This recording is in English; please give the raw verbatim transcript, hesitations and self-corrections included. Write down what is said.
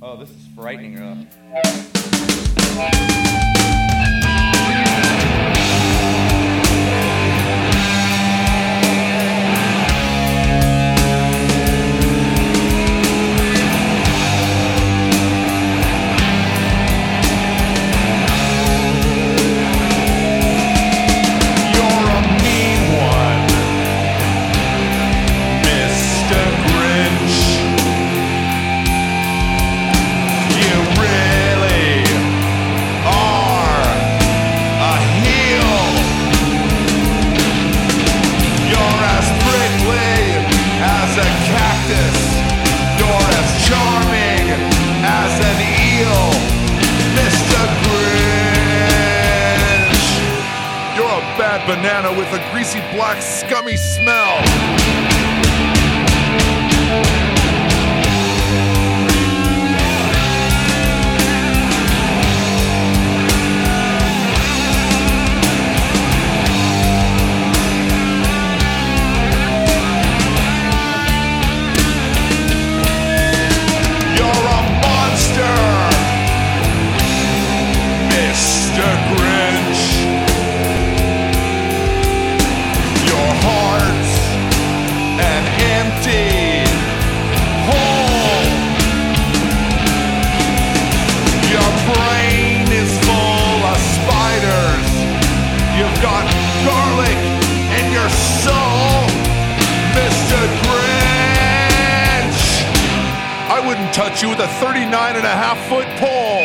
Oh, this is frightening. Uh. Bad banana with a greasy, black, scummy smell. You're a monster, Mister Grinch. Empty hole. Your brain is full of spiders. You've got garlic in your soul, Mister Grinch. I wouldn't touch you with a thirty-nine and a half foot pole.